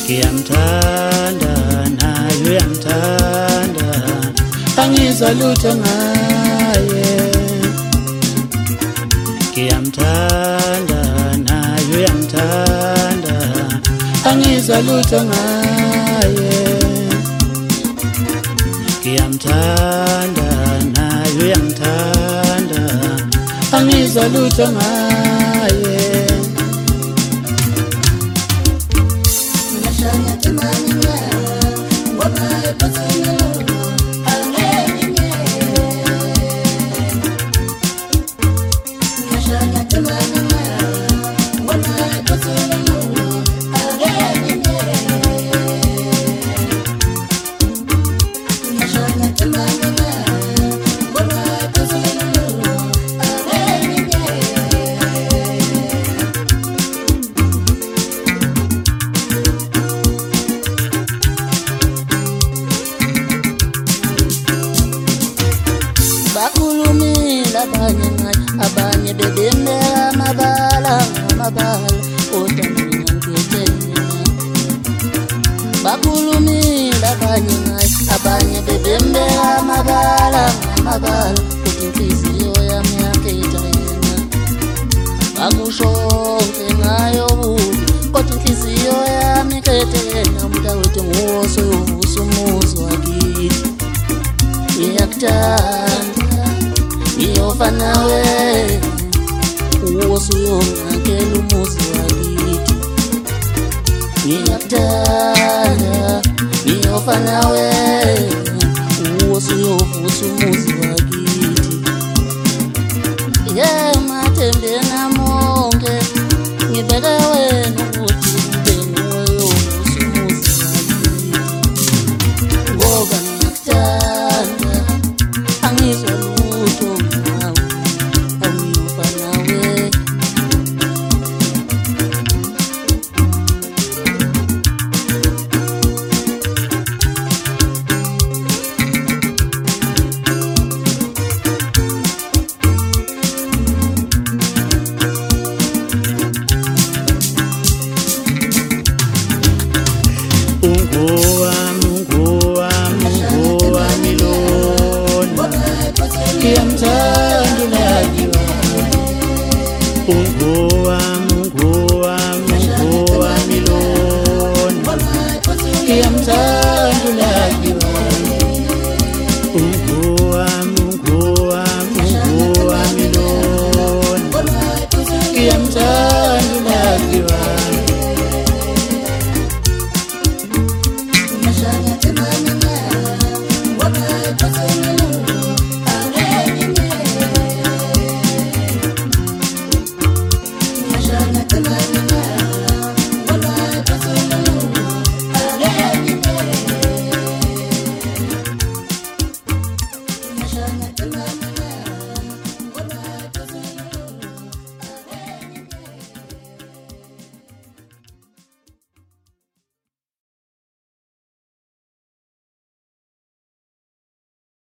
Ngiyamthanda naye uyangithanda, angizwa lutho ngaye. Ngiyamthanda naye uyangithanda, angizwa lutho ngaye. Ngiyamthanda naye uyangithanda, angizwa lutho ngaye. Bakhulumile abanye ngaye, abanye bebembela amabala kodwa mina ngiyethena. Bakhulumile abanye ngaye, abanye bebembela amabala kodwa inhliziyo yami yakhetha yena. Bakusho konke ngayo bubi, kodwa inhliziyo yami ikhethe yena. Umntakwethu nguwo osuyovusa umuzi wakithi. Ngiyakuthanda ngiyofa nawe, usuyongakela umuzi wakithi. Ngiyakuthanda ngiyofa nawe, usuyovusa umuzi wakithi. Mathembeni amonke ngibeka wena ukuthi ube nguwe ovusa umuzi wakithi. Ngoba ngiyakuthanda, angizwa lutho ngawe, angiyofa nawe. Ungowami lona, ngiyamthanda uNayiwa.